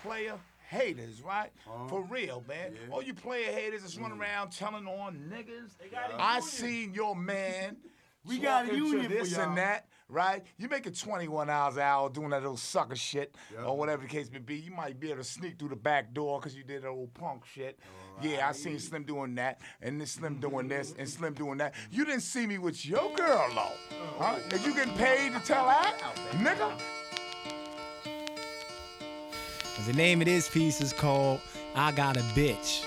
player haters, right? For real, man. All you player haters that's running around telling on niggas. I seen your man. We got a talking to union for this y'all. and that, right? You making 21 hours an hour doing that little sucker shit or whatever the case may be. You might be able to sneak through the back door because you did that old punk shit. Yeah, I seen Slim doing that, and this Slim doing this, and Slim doing that. You didn't see me with your girl, though. Huh? If you getting paid to tell that, nigga? The name of this piece is called I Got a Bitch.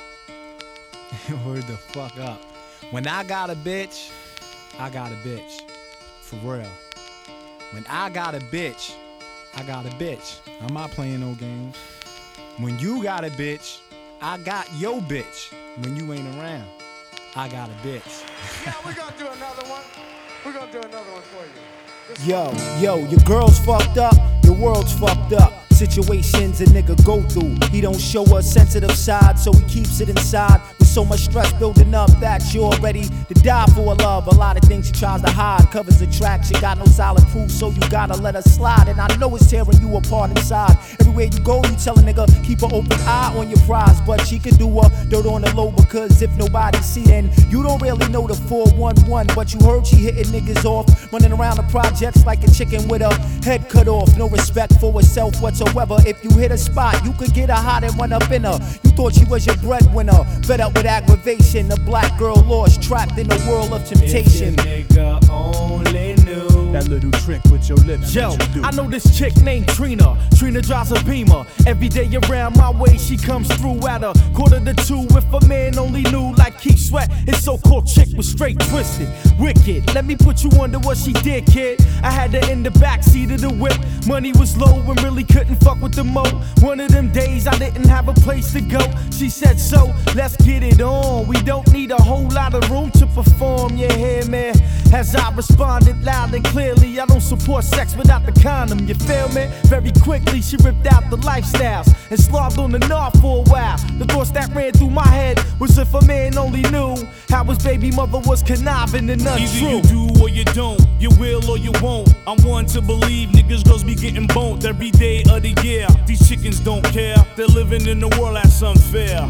Word the fuck up. When I got a bitch, I got a bitch. For real. When I got a bitch, I got a bitch. I'm not playing no games. When you got a bitch, I got your bitch. When you ain't around, I got a bitch. Yeah, we're gonna do another one. We're gonna do another one for you. Yo, your girl's fucked up, your world's fucked up. Situations a nigga go through. He don't show a sensitive side, so he keeps it inside. With so much stress building up that you're ready to die for a love. A lot of things he tries to hide, covers the tracks. You got no solid proof, so you gotta let her slide. And I know it's tearing you apart inside. Everywhere you go, you tell a nigga, keep an open eye on your prize. But she can do a dirt on the low, because if nobody see, then you don't really know the 411. But you heard she hitting niggas off, running around the projects like a chicken with a head cut off. No respect for herself whatsoever. If you hit a spot, you could get her hot and run up in her. You thought she was your breadwinner, fed up with aggravation. The black girl lost, trapped in a world of temptation. If your nigga only knew That little trick with your lips. Yo, I know this chick named Trina. Trina drives a Beamer. Every day around my way, she comes through at a 1:45. If a man only knew, like Keith Sweat, his so-called chick was straight twisted, wicked. Let me put you under what she did, kid. I had her in the backseat of the whip. Money was low and really couldn't fuck with the mo. One of them days I didn't have a place to go. She said, so let's get it on. We don't need a whole lot of room to perform. You hear me? As I responded loud and clearly, I don't support sex without the condom. You feel me? Very quickly she ripped out the lifestyles and slobbed on the knob for a while. The thoughts that ran through my head was if a man only knew how his baby mother was conniving and untrue. Either you do or you don't, you will or you won't. I'm one to believe niggas girls be getting boned every day of the year. These chickens don't care, they're living in a world that's unfair.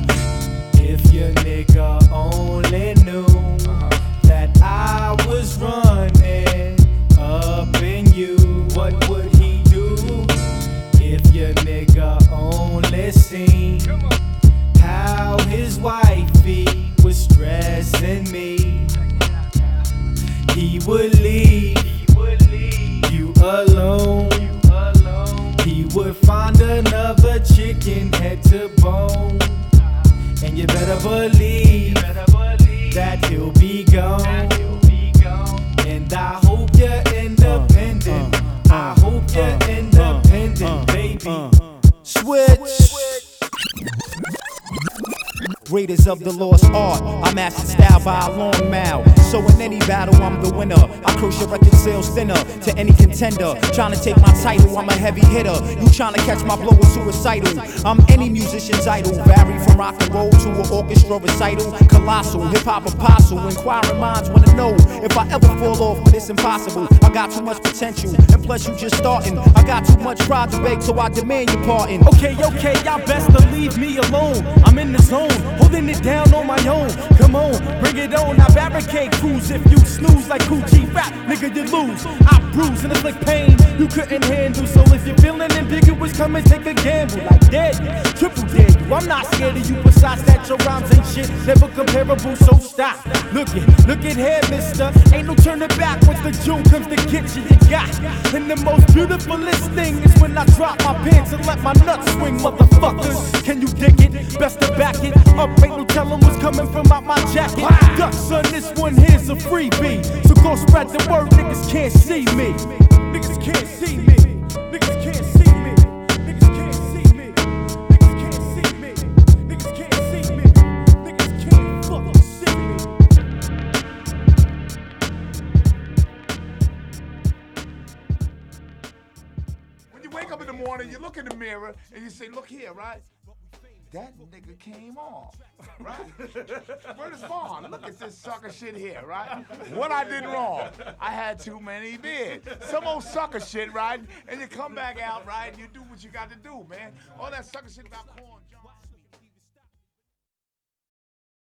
If your nigga only knew that I was running up in you, what would he do? If your nigga only seen how his wifey was stressing me, he would leave you alone. He would find another chicken head to bone. And you better believe that he'll be gone. And I hope you're independent. I hope you're independent, baby. Switch. Raiders of the lost art, I master style by a long mile. So in any battle, I'm the winner. I curse your record sales thinner to any contender. Trying to take my title, I'm a heavy hitter. You trying to catch my blow with suicidal. I'm any musician's idol. Vary from rock and roll to an orchestra recital. Colossal, hip hop apostle. Inquiring minds wanna know if I ever fall off, but it's impossible. I got too much potential, and plus you just starting. I got too much pride to beg, so I demand your pardon. Okay, y'all best to leave me alone. I'm in the zone, holding it down on my own. Come on, bring it on. I barricade crews. If you snooze like Gucci rap, nigga, you lose. I bruise and inflict pain you couldn't handle. So if you're feeling ambiguous, come and take a gamble. Like dead, triple dead. I'm not scared of you. Besides that, your rhymes ain't shit, never comparable. So stop. Look at here, mister. Ain't no turning back once the jewel comes to get you. You got. And the most beautifulest thing is when I drop my pants and let my nuts swing, motherfuckers. Can you dig it? Best to back it up. Ain't no telling what's coming from out my jacket. Duck, son, this one here's a freebie. So go spread the word, niggas can't see me. Niggas can't see me. Niggas can't see me. Niggas can't see me. Niggas can't see me. Niggas can't see me. Niggas can't fucking see me. When you wake up in the morning, you look in the mirror and you say, look here, right? that nigga came off, right? Word is bond. Look at this sucker shit here, right? What I did wrong? I had too many beers. Some old sucker shit, right? And you come back out, right? And you do what you got to do, man. All that sucker shit about corn.